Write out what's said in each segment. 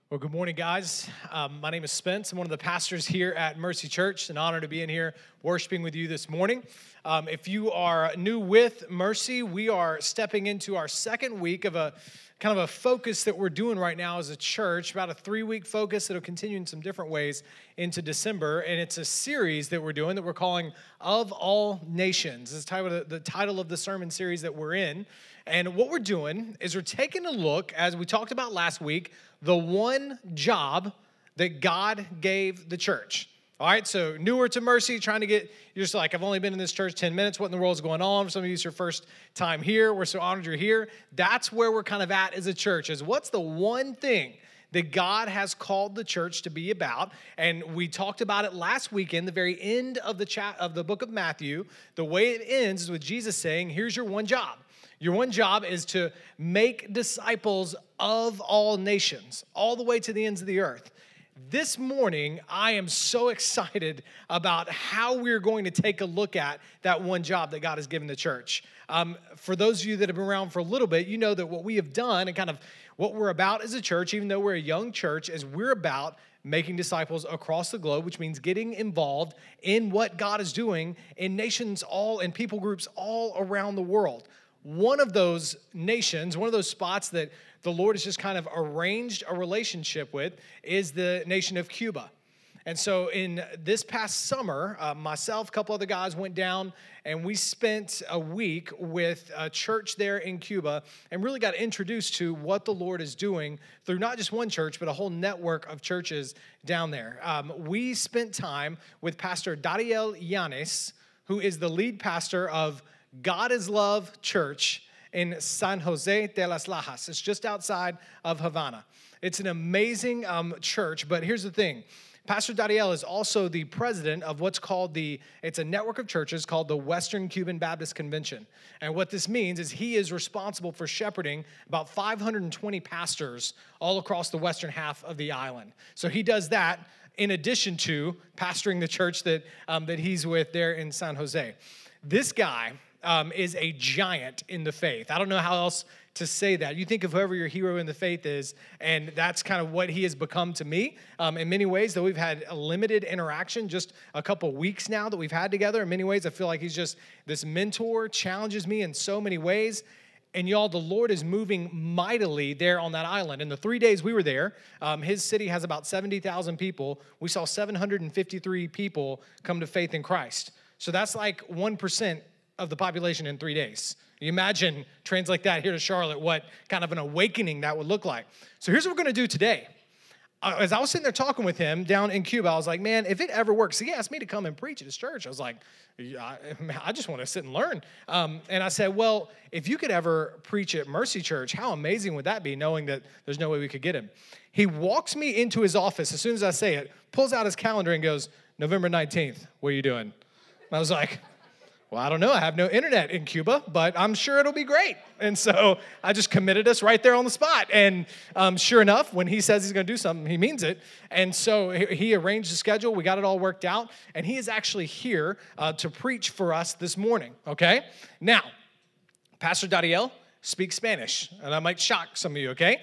Well, good morning, guys. My name is Spence. I'm one of the pastors here at Mercy Church. It's an honor to be in here worshiping with you this morning. If you are new with Mercy, we are stepping into our second week of a kind of a focus that we're doing right now as a church, about a 3-week focus that'll continue in some different ways into December. And it's a series that we're doing that we're calling Of All Nations. This is the title of the sermon series that we're in. And what we're doing is we're taking a look, as we talked about last week, the one job that God gave the church. All right, so newer to Mercy, you're just like, I've only been in this church 10 minutes. What in the world is going on? For some of you, it's your first time here. We're so honored you're here. That's where we're kind of at as a church, is what's the one thing that God has called the church to be about? And we talked about it last weekend, the very end of the book of Matthew. The way it ends is with Jesus saying, here's your one job. Your one job is to make disciples of all nations, all the way to the ends of the earth. This morning, I am so excited about how we're going to take a look at that one job that God has given the church. For those of you that have been around for a little bit, you know that what we have done and kind of what we're about as a church, even though we're a young church, is we're about making disciples across the globe, which means getting involved in what God is doing in nations and people groups all around the world. One of those nations, one of those spots that the Lord has just kind of arranged a relationship with is the nation of Cuba. And so in this past summer, myself, a couple other guys went down and we spent a week with a church there in Cuba and really got introduced to what the Lord is doing through not just one church, but a whole network of churches down there. We spent time with Pastor Dariel Yanes, who is the lead pastor of God is Love Church in San Jose de las Lajas. It's just outside of Havana. It's an amazing church, but here's the thing. Pastor Dariel is also the president of what's called it's a network of churches called the Western Cuban Baptist Convention. And what this means is he is responsible for shepherding about 520 pastors all across the western half of the island. So he does that in addition to pastoring the church that he's with there in San Jose. This guy is a giant in the faith. I don't know how else to say that. You think of whoever your hero in the faith is, and that's kind of what he has become to me. In many ways, though we've had a limited interaction, just a couple weeks now that we've had together, in many ways, I feel like he's just this mentor, challenges me in so many ways. And y'all, the Lord is moving mightily there on that island. In the 3 days we were there, his city has about 70,000 people. We saw 753 people come to faith in Christ. So that's like 1% of the population in 3 days. You imagine, translate that here to Charlotte, what kind of an awakening that would look like. So here's what we're going to do today. As I was sitting there talking with him down in Cuba, I was like, man, if it ever works, he asked me to come and preach at his church. I was like, I just want to sit and learn. And I said, well, if you could ever preach at Mercy Church, how amazing would that be, knowing that there's no way we could get him? He walks me into his office as soon as I say it, pulls out his calendar and goes, November 19th, what are you doing? And I was like, well, I don't know. I have no internet in Cuba, but I'm sure it'll be great. And so I just committed us right there on the spot. And sure enough, when he says he's going to do something, he means it. And so he arranged the schedule. We got it all worked out. And he is actually here to preach for us this morning, okay? Now, Pastor Dariel speaks Spanish, and I might shock some of you, okay?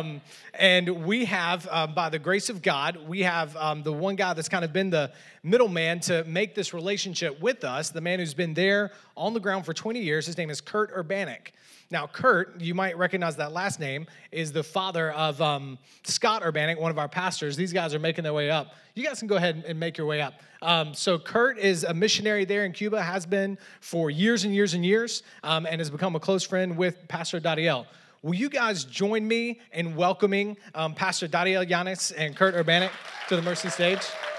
And we have, by the grace of God, we have the one guy that's kind of been the middleman to make this relationship with us, the man who's been there on the ground for 20 years. His name is Kurt Urbanek. Now, Kurt, you might recognize that last name, is the father of Scott Urbanek, one of our pastors. These guys are making their way up. You guys can go ahead and make your way up. So Kurt is a missionary there in Cuba, has been for years and years and years, and has become a close friend with Pastor Dariel. Will you guys join me in welcoming Pastor Dariel Yanes and Kurt Urbanek to the Mercy stage?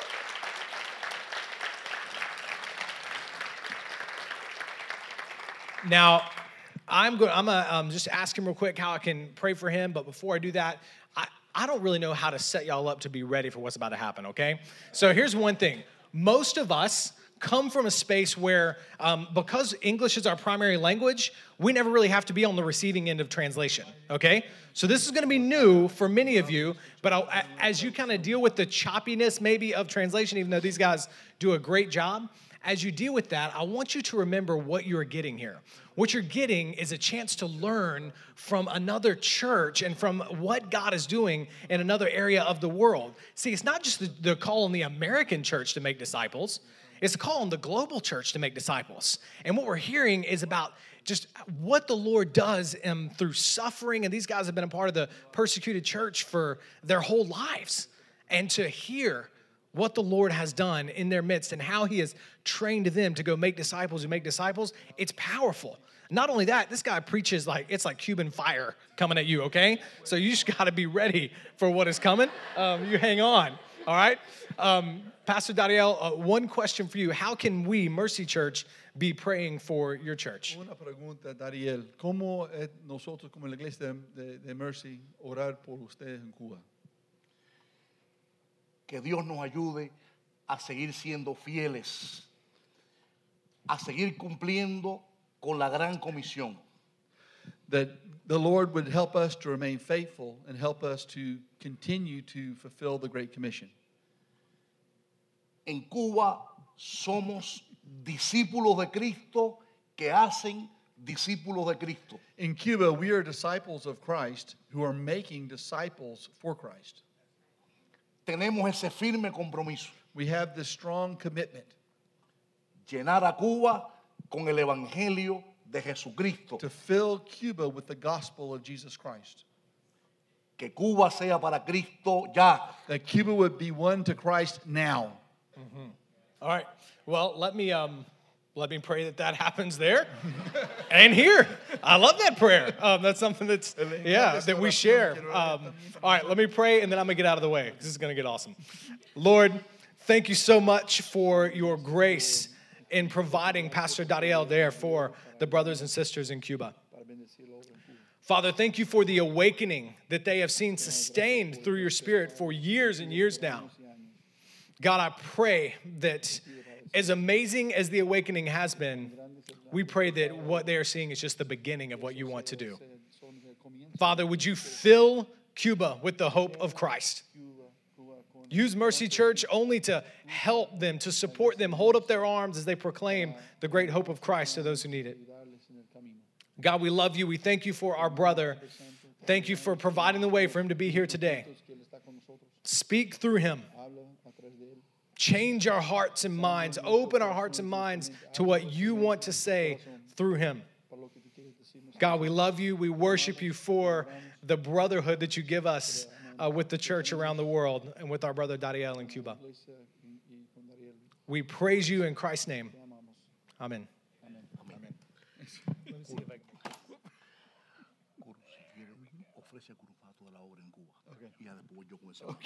Now, I'm gonna just ask him real quick how I can pray for him, but before I do that, I don't really know how to set y'all up to be ready for what's about to happen, okay? So here's one thing. Most of us come from a space where, because English is our primary language, we never really have to be on the receiving end of translation, okay? So this is going to be new for many of you, but as you kind of deal with the choppiness maybe of translation, even though these guys do a great job, as you deal with that, I want you to remember what you're getting here. What you're getting is a chance to learn from another church and from what God is doing in another area of the world. See, it's not just the call on the American church to make disciples. It's a call on the global church to make disciples. And what we're hearing is about just what the Lord does through suffering. And these guys have been a part of the persecuted church for their whole lives. And to hear what the Lord has done in their midst and how he has trained them to go make disciples who make disciples, it's powerful. Not only that, this guy preaches like it's like Cuban fire coming at you, okay? So you just got to be ready for what is coming. You hang on, all right? Pastor Dariel, one question for you. How can we, Mercy Church, be praying for your church? Una pregunta, Dariel. ¿Cómo nosotros como la iglesia de Mercy orar por ustedes en Cuba? Que Dios nos ayude a seguir siendo fieles, a seguir cumpliendo con la gran comisión. That the Lord would help us to remain faithful and help us to continue to fulfill the Great Commission. En Cuba somos discípulos de Cristo que hacen discípulos de Cristo. In Cuba, we are disciples of Christ who are making disciples for Christ. Tenemos ese firme compromiso. We have this strong commitment Llenar a Cuba con el evangelio de Jesucristo. to fill Cuba with the gospel of Jesus Christ. Que Cuba sea para Cristo ya. That Cuba would be won to Christ now. All right. Well, let me pray that happens there and here. I love that prayer. That's something that we share. All right, let me pray, and then I'm going to get out of the way. This is going to get awesome. Lord, thank you so much for your grace in providing Pastor Dariel there for the brothers and sisters in Cuba. Father, thank you for the awakening that they have seen sustained through your Spirit for years and years now. God, I pray that as amazing as the awakening has been, we pray that what they are seeing is just the beginning of what you want to do. Father, would you fill Cuba with the hope of Christ? Use Mercy Church only to help them, to support them, hold up their arms as they proclaim the great hope of Christ to those who need it. God, we love you. We thank you for our brother. Thank you for providing the way for him to be here today. Speak through him. Change our hearts and minds. Open our hearts and minds to what you want to say through him. God, we love you. We worship you for the brotherhood that you give us with the church around the world and with our brother Dariel in Cuba. We praise you in Christ's name. Amen. Let me see if I can. Ofrece a Cuba toda la obra en Cuba. Y ya después yo con eso.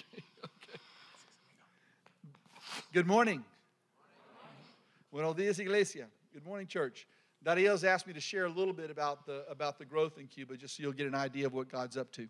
Good morning. Buenos dias, iglesia. Good morning, church. Dariel's asked me to share a little bit about the growth in Cuba, just so you'll get an idea of what God's up to.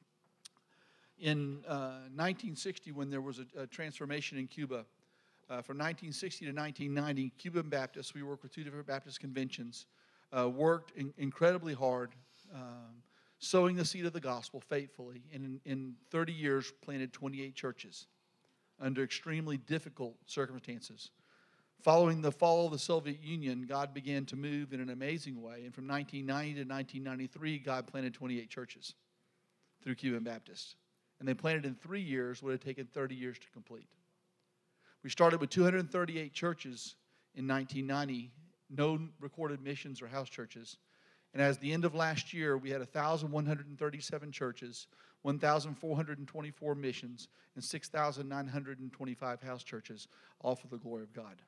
In 1960, when there was a transformation in Cuba, from 1960 to 1990, Cuban Baptists, we worked with two different Baptist conventions, worked incredibly hard, sowing the seed of the gospel faithfully, and in 30 years planted 28 churches under extremely difficult circumstances. Following the fall of the Soviet Union, God began to move in an amazing way. And from 1990 to 1993, God planted 28 churches through Cuban Baptists. And they planted in 3 years what had taken 30 years to complete. We started with 238 churches in 1990, no recorded missions or house churches. And as the end of last year, we had 1,137 churches, 1,424 missions, and 6,925 house churches, all for the glory of God.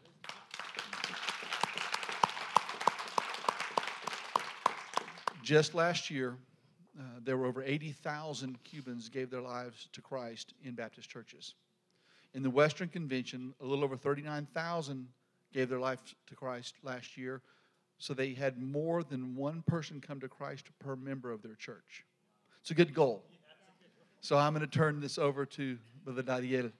Just last year, there were over 80,000 Cubans gave their lives to Christ in Baptist churches. In the Western Convention, a little over 39,000 gave their life to Christ last year. So they had more than one person come to Christ per member of their church. It's a good goal. So I'm going to turn this over to Brother Dariel.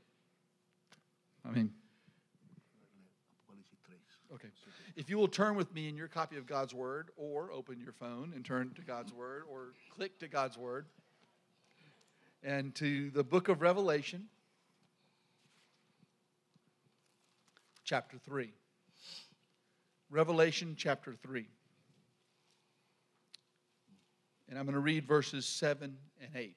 Okay. If you will turn with me in your copy of God's Word, or open your phone and turn to God's Word, or click to God's Word, and to the book of Revelation, chapter 3. Revelation chapter 3. And I'm going to read verses 7 and 8.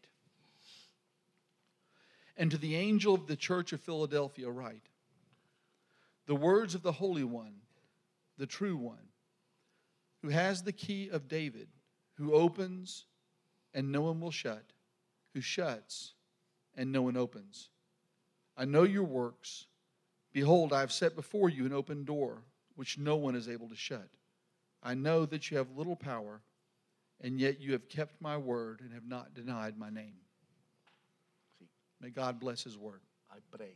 And to the angel of the church of Philadelphia write, the words of the Holy One, the true One, who has the key of David, who opens and no one will shut, who shuts and no one opens. I know your works. Behold, I have set before you an open door, which no one is able to shut. I know that you have little power, and yet you have kept my word and have not denied my name. May God bless his word. I pray.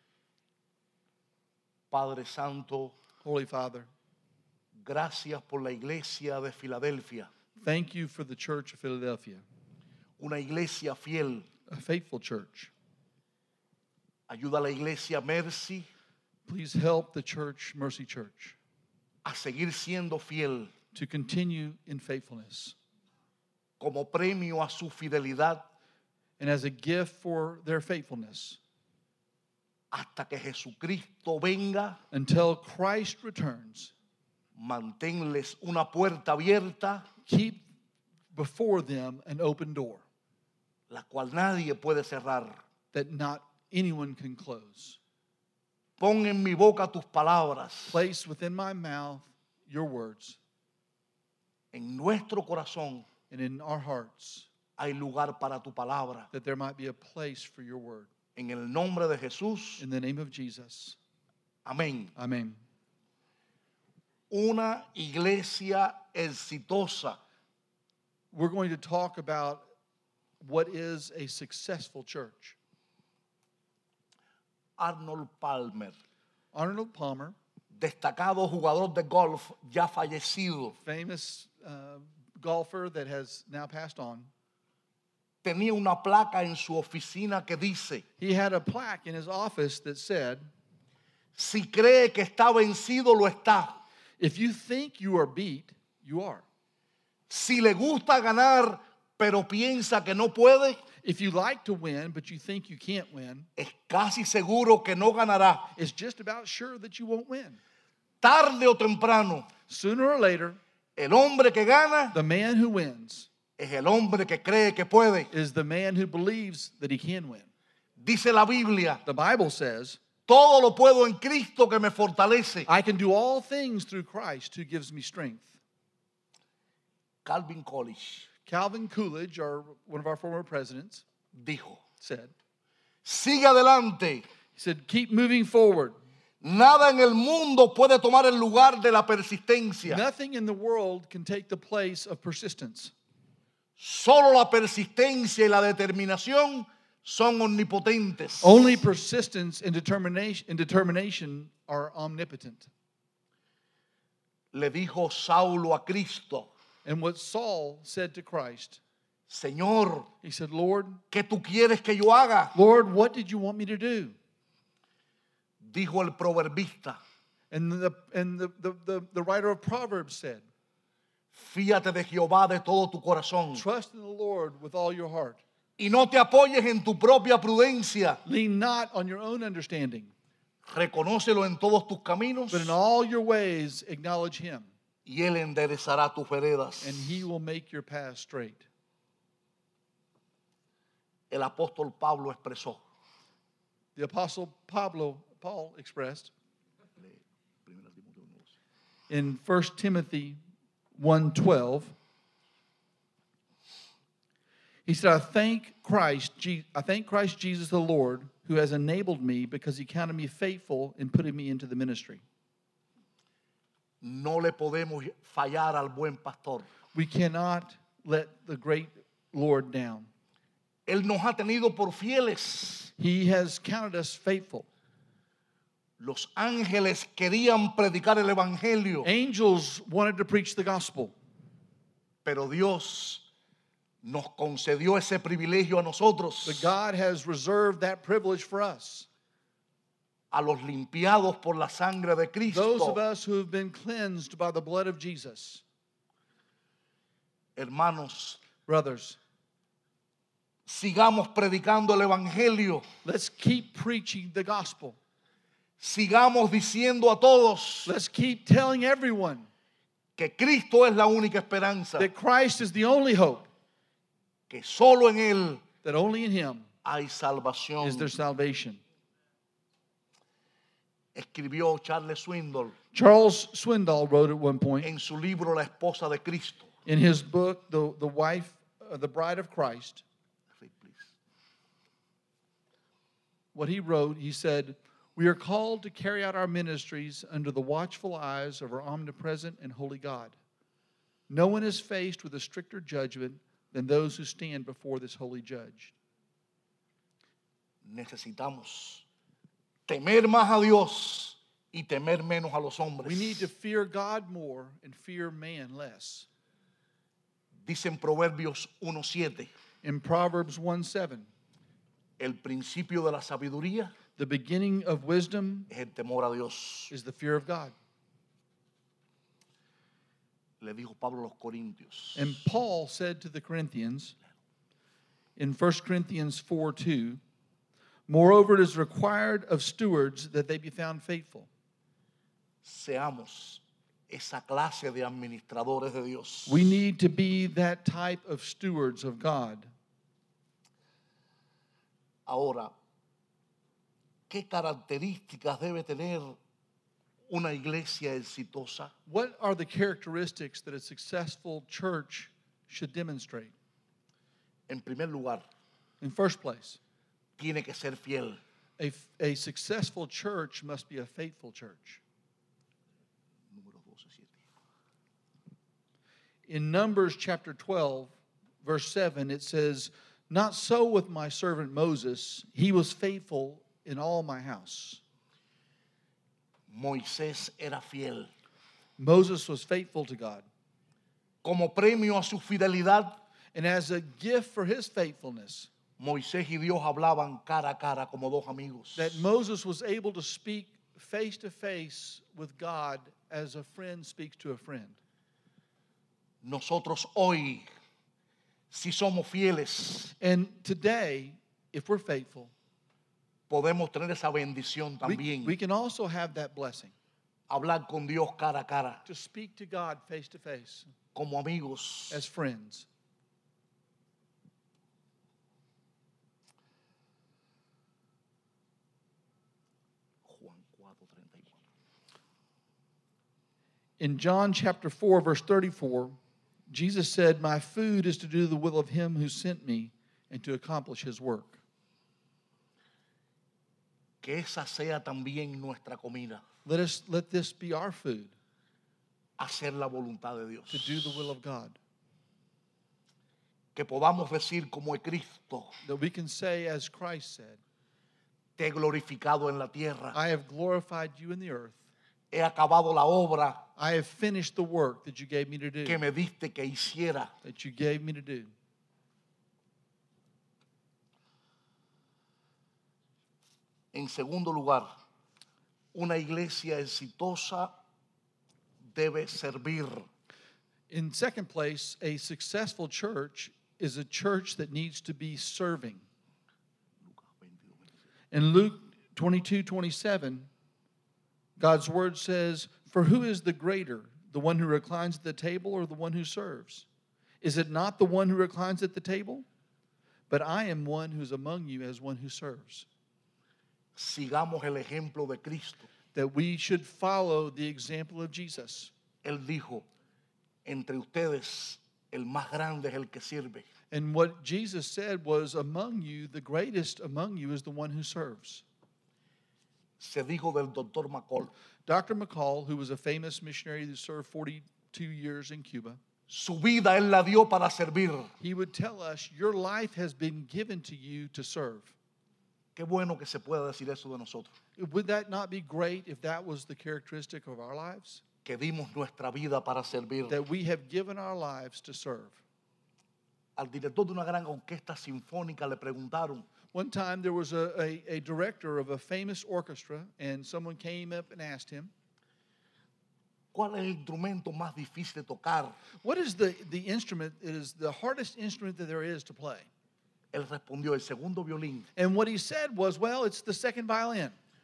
Padre Santo, Holy Father, gracias por la iglesia de Filadelfia, thank you for the church of Philadelphia, una iglesia fiel. a faithful church. Ayuda a la iglesia Mercy Please help the church, Mercy Church, a seguir siendo fiel to continue in faithfulness. como premio a su fidelidad And as a gift for their faithfulness, hasta que Jesucristo venga, until Christ returns, manténles una puerta abierta, keep before them an open door la cual nadie puede cerrar. that not anyone can close. Pon en mi boca tus palabras. Place within my mouth your words, En nuestro corazón and in our hearts, hay lugar para tu palabra. that there might be a place for your word. En el nombre de Jesús, In the name of Jesus, amén. amen. Una iglesia exitosa We're going to talk about what is a successful church. Arnold Palmer, Arnold Palmer, destacado jugador de golf ya fallecido, famous golfer that has now passed on, tenía una placa en su oficina que dice: he had a plaque in his office that said, si cree que está vencido, lo está. if you think you are beat, you are. Si le gusta ganar, pero piensa que no puede, If you like to win, but you think you can't win, es casi seguro que no ganará. it's just about sure that you won't win. Tarde o temprano, Sooner or later, el hombre que gana the man who wins es el hombre que cree que puede. is the man who believes that he can win. Dice la Biblia: The Bible says, todo lo puedo en Cristo que me fortalece. I can do all things through Christ who gives me strength. Calvin Coolidge Calvin Coolidge, one of our former presidents, dijo: said, sigue adelante. he said, keep moving forward. Nada en el mundo puede tomar el lugar de la persistencia. Nothing in the world can take the place of persistence. Solo la persistencia y la determinación son omnipotentes. Only persistence and determination are omnipotent. Le dijo Saulo a Cristo: And what Saul said to Christ, Señor, he said, Lord, ¿qué tú quieres que yo haga? Lord, what did you want me to do? Dijo el proverbista: And the writer of Proverbs said, fíate de Jehová de todo tu corazón trust in the Lord with all your heart. y no te apoyes en tu propia prudencia. Lean not on your own understanding, Reconócelo en todos tus caminos but in all your ways acknowledge him, y él enderezará tus veredas. and he will make your path straight. El apóstol Pablo expresó. The apostle Paul expressed in 1 Timothy 1:12, he said, I thank Christ Jesus the Lord, who has enabled me because he counted me faithful in putting me into the ministry. No le podemos fallar al buen pastor. We cannot let the great Lord down. Él nos ha tenido por fieles. He has counted us faithful. Los ángeles querían predicar el evangelio, Angels wanted to preach the gospel, pero Dios nos concedió ese privilegio a nosotros, but God has reserved that privilege for us. a los limpiados por la sangre de Those Cristo. of us who have been cleansed by the blood of Jesus. Hermanos, Brothers, sigamos predicando el evangelio. let's keep preaching the gospel. Sigamos diciendo a todos Let's keep telling everyone que Cristo es la única esperanza, that Christ is the only hope, que solo en Él that only in Him hay salvación. is there salvation. Escribió Charles Swindoll Charles Swindoll wrote at one point en su libro La esposa de Cristo. in his book, The Wife, the Bride of Christ, what he wrote, he said, "We are called to carry out our ministries under the watchful eyes of our omnipresent and holy God. No one is faced with a stricter judgment than those who stand before this holy judge." Necesitamos temer más a Dios y temer menos a los hombres. We need to fear God more and fear man less. Dice en Proverbios 1:7, In Proverbs 1:7, el principio de la sabiduría the beginning of wisdom es el temor a Dios. is the fear of God. Le dijo Pablo a los Corintios. And Paul said to the Corinthians in 1 Corinthians 4:2, "Moreover, it is required of stewards that they be found faithful." Seamos esa clase de administradores de Dios. We need to be that type of stewards of God. Ahora, ¿qué características debe tener una iglesia exitosa? What are the characteristics that a successful church should demonstrate? En primer lugar, In first place, tiene que ser fiel. a successful church must be a faithful church. Número 12:7. In Numbers chapter 12, verse 7, it says, "Not so with my servant Moses. He was faithful in all my house." Moisés era fiel. Moses was faithful to God. Como premio a su fidelidad, And as a gift for his faithfulness, Moisés y Dios hablaban cara a cara como dos amigos. that Moses was able to speak face to face with God as a friend speaks to a friend. Nosotros hoy, si somos fieles, And today, if we're faithful, podemos tener esa bendición también. we can also have that blessing Hablar con Dios cara a cara, to speak to God face to face como amigos. as friends. Juan 4:34. In John chapter 4, verse 34, Jesus said, "My food is to do the will of him who sent me and to accomplish his work." Que esa sea también nuestra comida. Let this be our food, Hacer la voluntad de Dios. to do the will of God. Que podamos decir como es Cristo, That we can say, as Christ said, te he glorificado en la tierra. "I have glorified you in the earth. He acabado la obra I have finished the work that you gave me to do." que me diste que hiciera. That you gave me to do. En segundo lugar, una iglesia exitosa debe servir. In second place, a successful church is a church that needs to be serving. In Luke 22:27, God's word says, "For who is the greater, the one who reclines at the table or the one who serves? Is it not the one who reclines at the table? But I am one who is among you as one who serves." Sigamos el ejemplo de Cristo. That we should follow the example of Jesus. Él dijo, entre ustedes el más grande es el que sirve. And what Jesus said was, among you, the greatest among you is the one who serves. Se dijo del doctor McCall, Dr. McCall, who was a famous missionary who served 42 years in Cuba, su vida él la dio para servir. he would tell us, your life has been given to you to serve. Qué bueno que se pueda decir eso de nosotros. Would that not be great if that was the characteristic of our lives? Que dimos nuestra vida para servir. That we have given our lives to serve. Al director de una gran orquesta sinfónica le preguntaron, One time there was a director of a famous orchestra, and someone came up and asked him, ¿cuál es el instrumento más difícil de tocar? what is the instrument that is the hardest instrument that there is to play? Él respondió, el segundo violín. And what he said was, well, it's the second violin.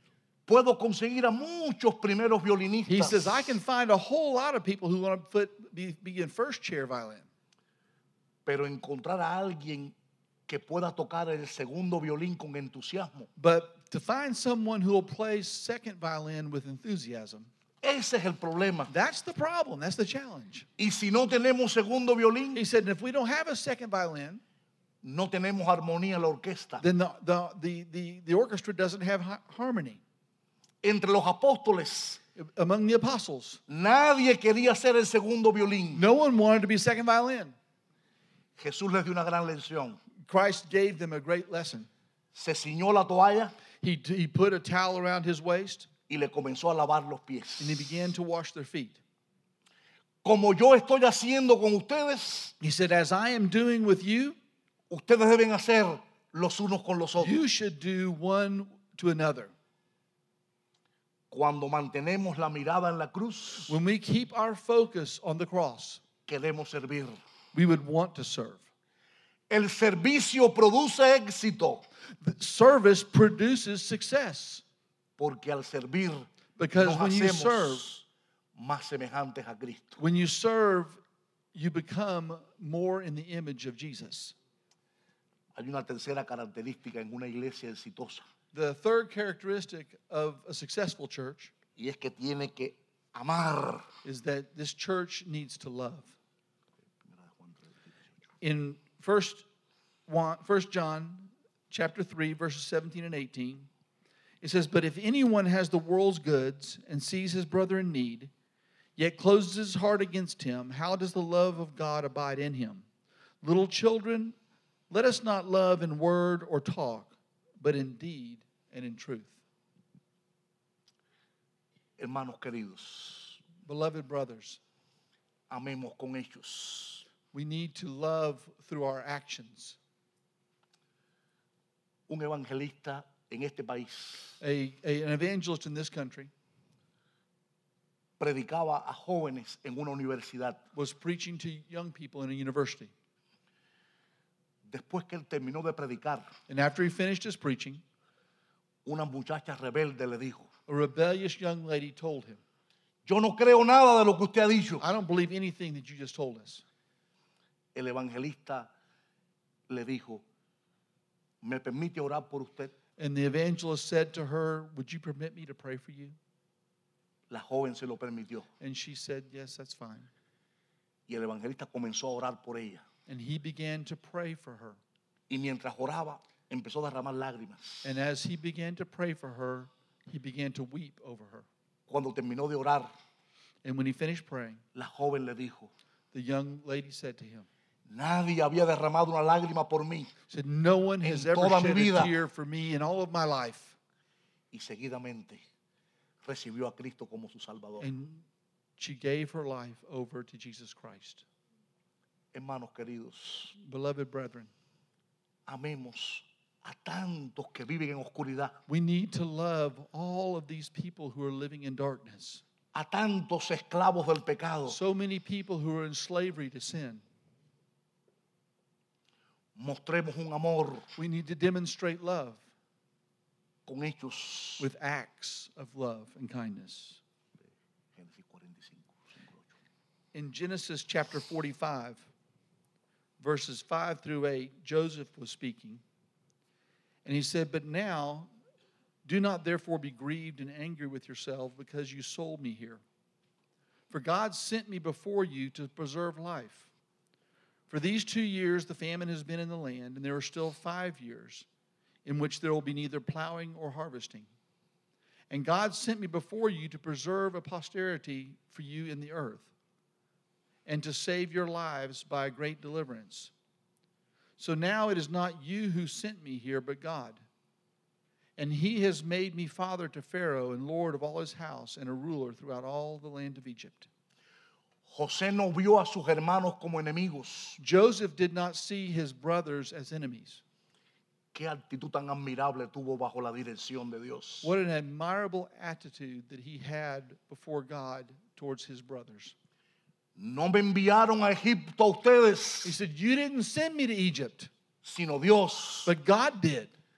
puedo conseguir a muchos primeros He violinistas. says, I can find a whole lot of people who want to be in first chair violin. Pero encontrar a alguien que pueda tocar el segundo violín con entusiasmo, But to find someone who will play second violin with enthusiasm, ese es el problema. that's the problem. That's the challenge. Y si no tenemos segundo violín, He said, and if we don't have a second violin, no tenemos armonía en la orquesta. then the orchestra doesn't have harmony. Entre los apóstoles, Among the apostles, nadie quería ser el segundo violín. no one wanted to be second violin. Jesús les dio una gran lección. Christ gave them a great lesson. Se ciñó la toalla He put a towel around his waist y le comenzó a lavar los pies. and he began to wash their feet. Como yo estoy haciendo con ustedes, He said, as I am doing with you, ustedes deben hacer los unos con los otros. you should do one to another. Cuando mantenemos la mirada en la cruz, When we keep our focus on the cross, queremos servir. we would want to serve. El servicio produce éxito The service produces success porque al servir because nos when you serve, hacemos más semejantes a Cristo. when you serve, you become more in the image of Jesus. Hay una tercera característica en una iglesia exitosa The third characteristic of a successful church y es que tiene que amar. is that this church needs to love. In 1 John chapter 3, verses 17 and 18, it says, but if anyone has the world's goods and sees his brother in need, yet closes his heart against him, how does the love of God abide in him? Little children, let us not love in word or talk, but in deed and in truth. Hermanos queridos, Beloved brothers, amemos con hechos. we need to love through our actions. Un evangelista en este país An evangelist in this country predicaba a jóvenes en una universidad. was preaching to young people in a university. Después que él terminó de predicar, And after he finished his preaching, una muchacha rebelde le dijo, a rebellious young lady told him, yo no creo nada de lo que usted ha dicho. I don't believe anything that you just told us. El evangelista le dijo, ¿me permite orar por usted? And the evangelist said to her, would you permit me to pray for you? La joven se lo permitió. And she said, yes, that's fine. Y el evangelista comenzó a orar por ella. And he began to pray for her. Y mientras oraba, empezó a derramar lágrimas. And as he began to pray for her, he began to weep over her. Cuando terminó de orar, And when he finished praying, la joven le dijo, the young lady said to him, nadie había derramado una lágrima por mí. said, no one has En ever toda mi shed a vida. tear for me in all of my life. Y seguidamente recibió a Cristo como su Salvador. And she gave her life over to Jesus Christ. Hermanos queridos, Beloved brethren, amemos a tantos que viven en oscuridad, we need to love all of these people who are living in darkness. a tantos esclavos del pecado. So many people who are in slavery to sin. Mostremos un amor We need to demonstrate love con hechos. with acts of love and kindness. Génesis 45, 5-8. In Genesis chapter 45, verses 5 through 8, Joseph was speaking. And he said, but now, do not therefore be grieved and angry with yourselves because you sold me here. For God sent me before you to preserve life. For these 2 years the famine has been in the land, and there are still 5 years in which there will be neither plowing or harvesting. And God sent me before you to preserve a posterity for you in the earth, and to save your lives by a great deliverance. So now it is not you who sent me here, but God. And he has made me father to Pharaoh and lord of all his house and a ruler throughout all the land of Egypt. José no vio a sus hermanos como enemigos. Joseph did not see his brothers as enemies. Qué actitud tan admirable tuvo bajo la dirección de Dios. What an admirable attitude that he had before God towards his brothers. No me enviaron a Egipto a ustedes, He said, you didn't send me to Egypt, sino Dios, but God did,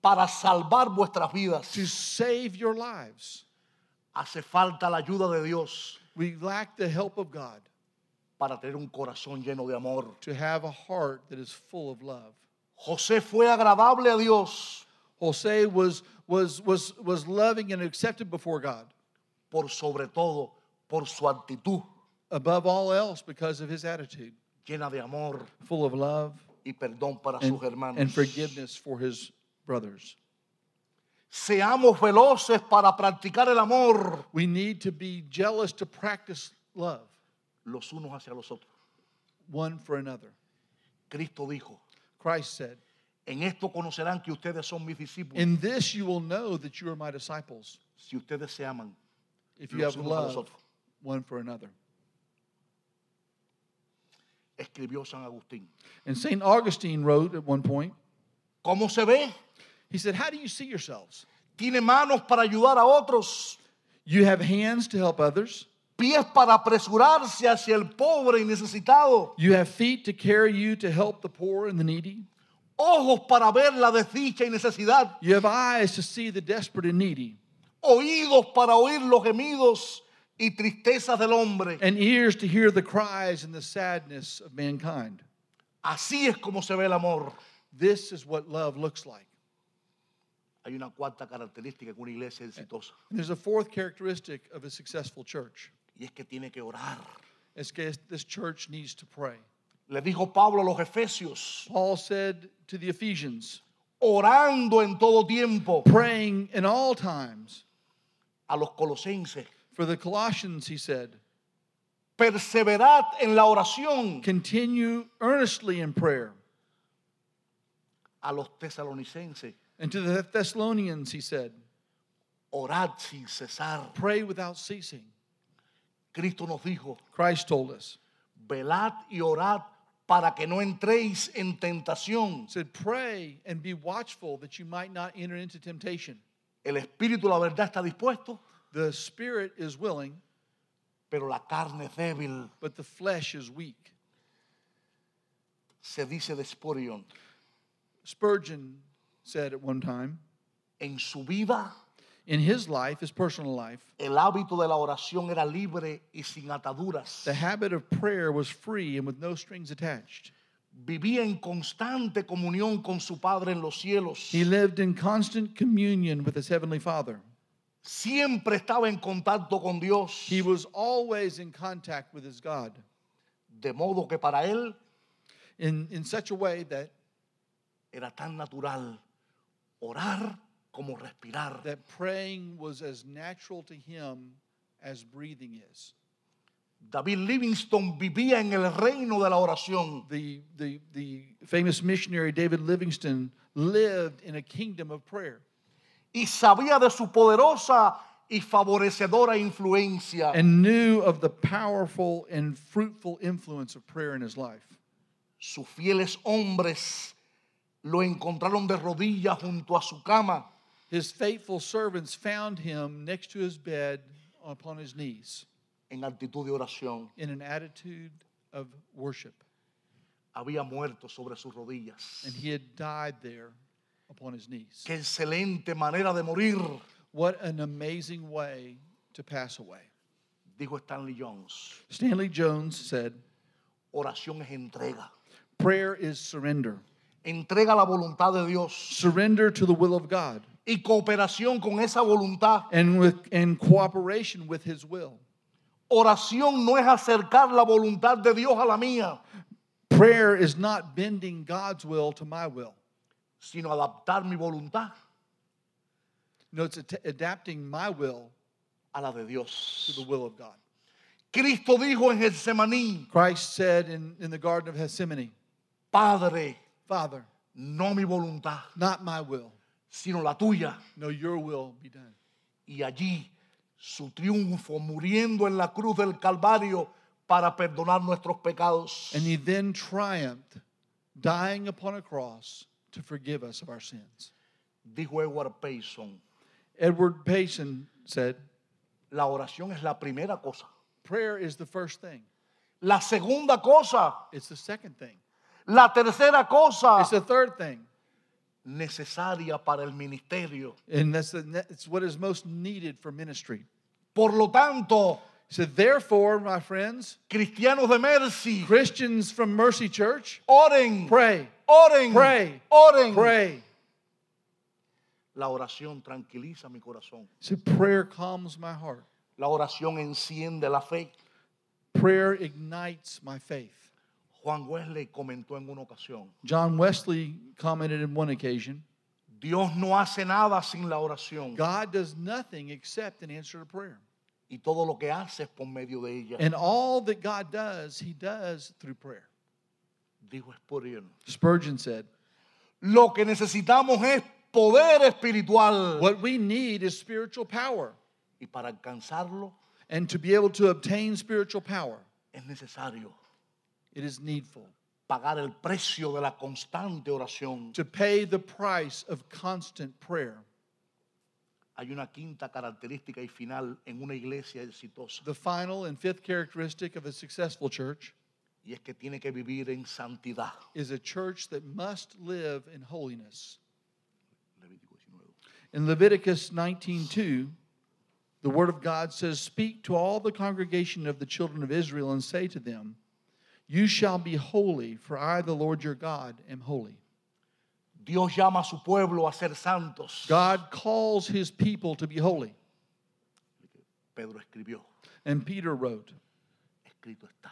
para salvar vuestras vidas. to save your lives. Hace falta la ayuda de Dios We lack the help of God para tener un corazón lleno de amor. to have a heart that is full of love. José fue agradable a Dios Jose was loving and accepted before God, por sobre todo por su actitud above all else because of his attitude, llena de amor full of love y perdón para and, sus hermanos. and forgiveness for his brothers. Seamos veloces para practicar el amor We need to be jealous to practice love los unos hacia los otros. one for another. Cristo dijo, Christ said, en esto conocerán que ustedes son mis discípulos "In this you will know that you are my disciples, si ustedes se aman if you los have unos a los love otros." one for another." Escribió San Agustín. And St. Augustine wrote at one point, ¿Cómo se ve? he said, "How do you see yourselves? Tiene manos para ayudar a otros, You have hands to help others. pies para apresurarse hacia el pobre y necesitado, You have feet to carry you to help the poor and the needy. ojos para ver la desdicha y necesidad, You have eyes to see the desperate and needy, oídos para oír los gemidos y tristezas del hombre. and ears to hear the cries and the sadness of mankind." Así es como se ve el amor. This is what love looks like. Hay una cuarta característica que una iglesia exitosa, And there's a fourth characteristic of a successful church. y es que tiene que orar. It's that this church needs to pray. Le dijo Pablo a los Efesios, Paul said to the Ephesians, orando en todo tiempo. praying in all times. A los Colosenses, For the Colossians, he said, perseverad en la oración. continue earnestly in prayer. A los Tesalonicenses, And to the Thessalonians, he said, orad sin cesar. pray without ceasing. Cristo nos dijo, Christ told us, velad y orad para que no entréis en tentación. said, pray and be watchful that you might not enter into temptation. El espíritu, la verdad, está dispuesto, The spirit is willing, pero la carne es débil. but the flesh is weak. Se dice de Spurgeon, Spurgeon said at one time, en su vida, in his life, his personal life, el hábito de la oración era libre y sin ataduras. the habit of prayer was free and with no strings attached. Vivía en constante comunión con su Padre en los cielos. He lived in constant communion with his heavenly Father. Siempre estaba en contacto con Dios. He was always in contact with his God De modo que para él in such a way that era tan natural orar como respirar. praying was as natural to him as breathing is. David Livingstone vivía en el reino de la oración. The famous missionary David Livingstone lived in a kingdom of prayer Y sabía de su poderosa y favorecedora influencia. and knew of the powerful and fruitful influence of prayer in his life. Sus fieles hombres lo encontraron de rodillas junto a su cama, His faithful servants found him next to his bed upon his knees en actitud de oración. in an attitude of worship. Había muerto sobre sus rodillas. And he had died there upon his knees. Qué excelente manera de morir, What an amazing way to pass away. dijo Stanley Jones. Stanley Jones said, Oración es entrega. prayer is surrender. Entrega a la voluntad de Dios Surrender to the will of God y cooperación con esa voluntad. and cooperation with his will. Oración no es acercar la voluntad de Dios a la mía, Prayer is not bending God's will to my will. sino adaptar mi voluntad No, it's adapting my will a la de to Dios. the will of God. Cristo dijo en Getsemaní, Christ said in the Garden of Gethsemane, Padre, Father, no mi voluntad, not my will, sino la tuya. no, your will be done. Y allí su triunfo muriendo en la cruz del Calvario para perdonar nuestros pecados. And he then triumphed, dying upon a cross to forgive us of our sins. Dijo Edward Payson, Edward Payson said, la oración es la primera cosa. prayer is the first thing. La segunda cosa, It's the second thing. la tercera cosa, It's the third thing. necesaria para el ministerio. And that's what is most needed for ministry. Por lo tanto, So therefore, my friends, cristianos de Mercy, Christians from Mercy Church, oren, pray, oren, pray, oren. pray. La oración tranquiliza mi corazón. So prayer calms my heart. La oración enciende la fe. Prayer ignites my faith. Juan Wesley comentó en una ocasión, John Wesley commented on one occasion, Dios no hace nada sin la oración God does nothing except an answer to prayer. y todo lo que hace es por medio de ella. And all that God does, he does through prayer. Dijo Spurgeon, Spurgeon said, lo que necesitamos es poder espiritual what we need is spiritual power. y para alcanzarlo And to be able to obtain spiritual power, es necesario it is needful pagar el precio de la constante oración. to pay the price of constant prayer. Hay una quinta característica y final en una iglesia exitosa The final and fifth characteristic of a successful church y es que tiene que vivir en santidad. is a church that must live in holiness. Levítico 19. In Leviticus 19:2, the word of God says, "Speak to all the congregation of the children of Israel and say to them, you shall be holy, for I, the Lord your God, am holy." Dios llama a su pueblo a ser santos. God calls his people to be holy. Pedro escribió, And Peter wrote, escrito está,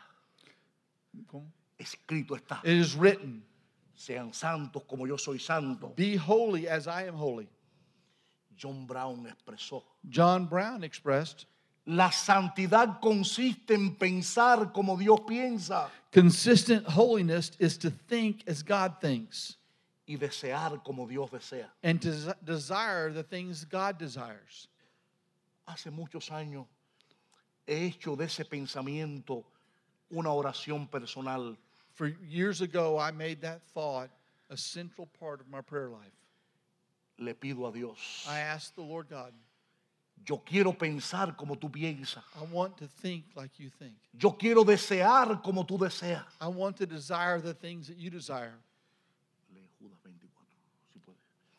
escrito está. it is written, Sean santos como yo soy santo. be holy as I am holy. John Brown expresó, John Brown expressed, la santidad consiste en pensar como Dios piensa consistent holiness is to think as God thinks y desear como Dios desea. and to desire the things God desires. Hace muchos años he hecho de ese pensamiento una oración personal. For years ago, I made that thought a central part of my prayer life. Le pido a Dios, I asked the Lord God, yo quiero pensar como tú piensas. I want to think like you think. Yo quiero desear como tú deseas. I want to desire the things that you desire. Lee Judas 24, si puede.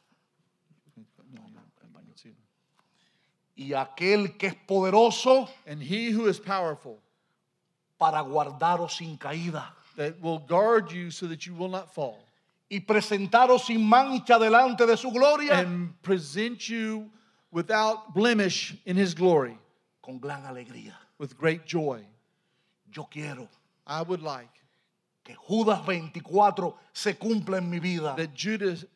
Y aquel que es poderoso And he who is powerful, para guardaros sin caída that will guard you so that you will not fall, y presentaros sin mancha delante de su gloria and present you without blemish in his glory, con gran alegría. with great joy. Yo quiero I would like que Judas 24 se cumpla en mi vida. that Jude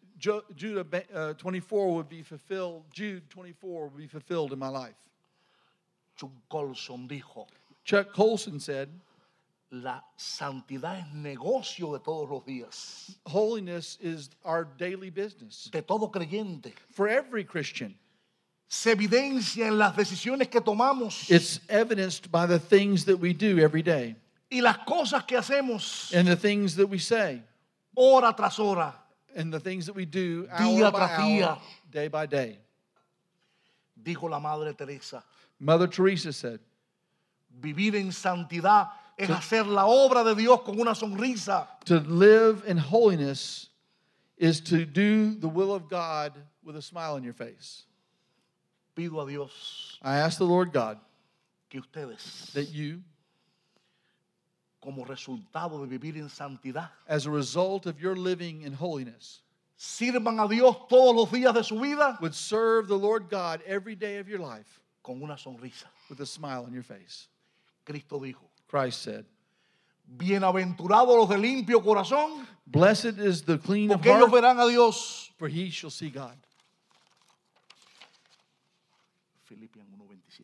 24 would be fulfilled. Jude 24 would be fulfilled in my life. Chuck Colson dijo, Chuck Colson said, la santidad es negocio de todos los días, holiness is our daily business de todo creyente. for every Christian. Se evidencia en las decisiones que tomamos It's evidenced by the things that we do every day y las cosas que hacemos and the things that we say hora tras hora. and the things that we do Día hour by tras día. hour, day by day. Dijo la Madre Teresa, Mother Teresa said, vivir en santidad es hacer la obra de Dios con una sonrisa. to live in holiness is to do the will of God with a smile on your face. Pido a Dios I ask the Lord God que ustedes, that you, como resultado de vivir en santidad, as a result of your living in holiness, sirvan a Dios todos los días de su vida would serve the Lord God every day of your life con una sonrisa. with a smile on your face. Cristo dijo, Christ said, bienaventurados los de limpio corazón, blessed is the clean of porque ellos heart, verán a Dios. for he shall see God. Filipenses 1:27.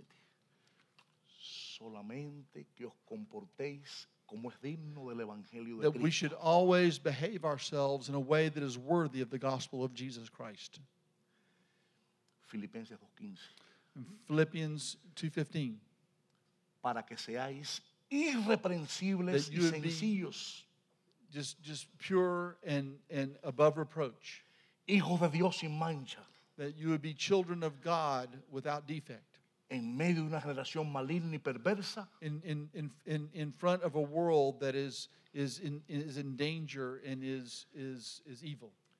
Solamente que os comportéis como es digno del evangelio de That we Cristo. should always behave ourselves in a way that is worthy of the gospel of Jesus Christ. Filipenses 2:15. Philippians 2:15. Para que seáis irreprensibles That y you would be- sencillos, Just pure and above reproach. hijos de Dios sin mancha, That you would be children of God without defect. en medio de una generación maligna y perversa, In front of a world that is in danger and is evil.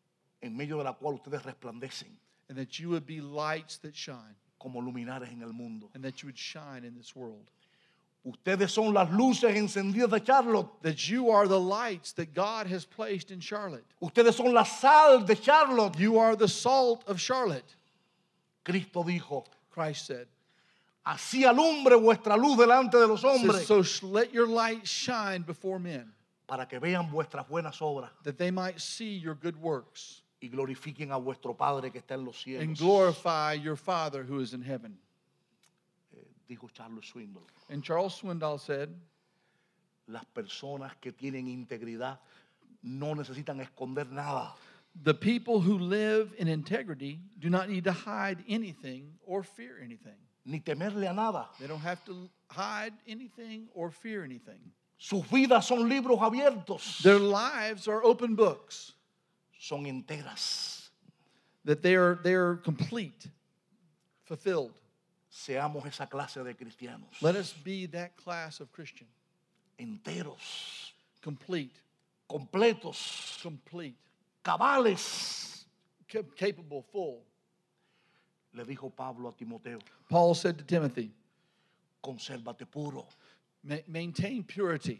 en medio de la cual ustedes resplandecen and that you would be lights that shine, como luminares en el mundo. and that you would shine in this world. Ustedes son las luces encendidas de Charlotte. That you are the lights that God has placed in Charlotte. Ustedes son la sal de Charlotte. You are the salt of Charlotte. Cristo dijo, Christ said. así alumbre vuestra luz delante de los hombres, So let your light shine before men, para que vean vuestras buenas obras that they might see your good works y glorifiquen a vuestro Padre que está en los and cielos. glorify your Father who is in heaven. Dijo Charles Swindoll, And Charles Swindoll said, las personas que tienen integridad no necesitan esconder nada. the people who live in integrity do not need to hide anything or fear anything. Ni temerle a nada. They don't have to hide anything or fear anything. Sus vidas son libros abiertos. Their lives are open books, Son enteras. that they are complete, fulfilled. Seamos esa clase de cristianos. Let us be that class of Christian, Enteros, complete, completos, complete, cabales. capable, full. Le dijo Pablo a Timoteo, Paul said to Timothy, consérvate puro. maintain purity.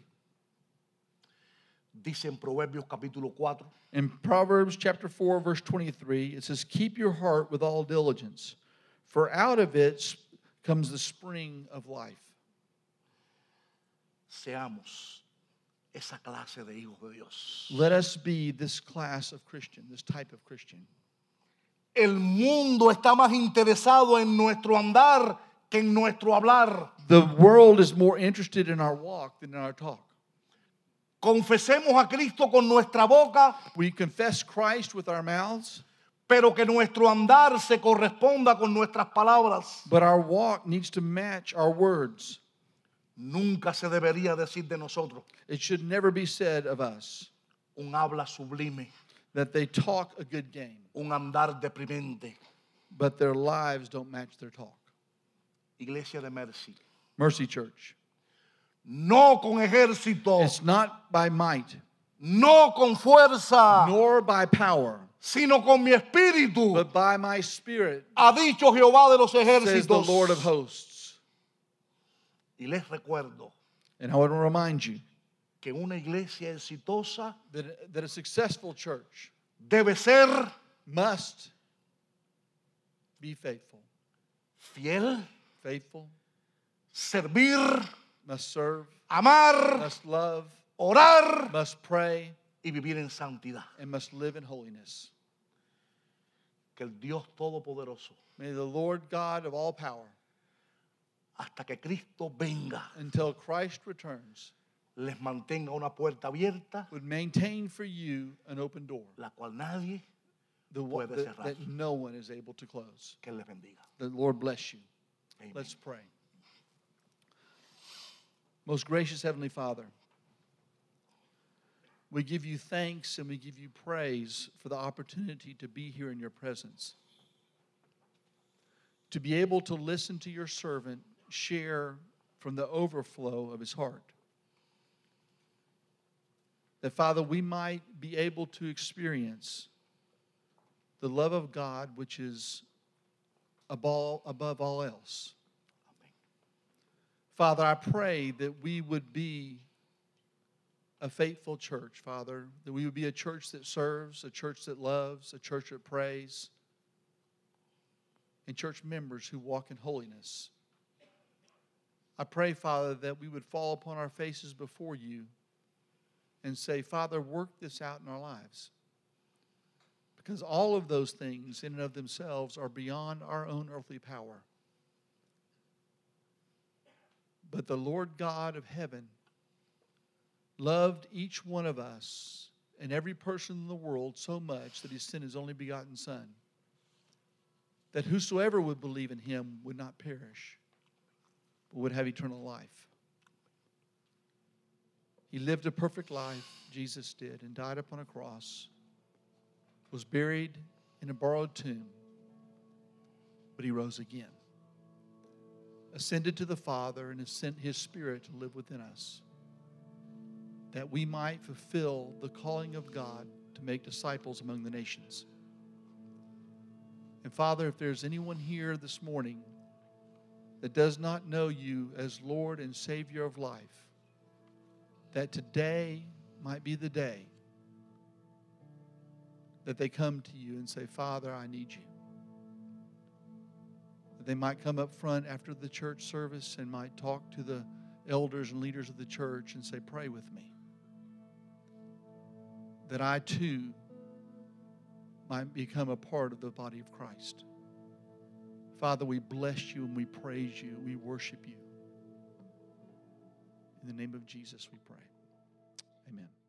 Dice en Proverbios capítulo 4, In Proverbs chapter 4, verse 23, it says, keep your heart with all diligence, for out of it comes the spring of life. seamos esa clase de hijos de Dios. Let us be this class of Christian, this type of Christian. El mundo está más interesado en nuestro andar que en nuestro hablar. The world is more interested in our walk than in our talk. Confesemos a Cristo con nuestra boca, We confess Christ with our mouths, pero que nuestro andar se corresponda con nuestras palabras. but our walk needs to match our words. Nunca se debería decir de nosotros It should never be said of us un habla sublime, that they talk a good game, un andar deprimente. but their lives don't match their talk. Iglesia de Mercy, Mercy Church. no con ejército, It's not by might, no con fuerza, nor by power, sino con mi espíritu, but by my spirit, ha dicho Jehová de los says the ejércitos. Lord of hosts. Y les recuerdo And I want to remind you que una iglesia exitosa that a successful church debe ser must be faithful. fiel, servir, Must serve, amar, must love, orar must pray, y vivir en santidad. and must live in holiness. Que el Dios Todopoderoso, May the Lord God of all power, hasta que Cristo venga, until Christ returns, les mantenga una puerta abierta, would maintain for you an open door la cual nadie one puede cerrar. that no one is able to close. Que les bendiga. The Lord bless you. Amen. Let's pray. Most gracious Heavenly Father, we give you thanks and we give you praise for the opportunity to be here in your presence, to be able to listen to your servant share from the overflow of his heart. That, Father, we might be able to experience the love of God, which is above all else. Father, I pray that we would be a faithful church, Father, that we would be a church that serves, a church that loves, a church that prays, and church members who walk in holiness. I pray, Father, that we would fall upon our faces before you and say, Father, work this out in our lives. Because all of those things in and of themselves are beyond our own earthly power. But the Lord God of heaven loved each one of us and every person in the world so much that he sent his only begotten Son, that whosoever would believe in him would not perish, but would have eternal life. He lived a perfect life, Jesus did, and died upon a cross, was buried in a borrowed tomb, but he rose again, ascended to the Father, and has sent his Spirit to live within us, that we might fulfill the calling of God to make disciples among the nations. And Father, if there's anyone here this morning that does not know you as Lord and Savior of life, that today might be the day that they come to you and say, Father, I need you. That they might come up front after the church service and might talk to the elders and leaders of the church and say, pray with me. That I too might become a part of the body of Christ. Father, we bless you and we praise you. We worship you. In the name of Jesus we pray. Amen.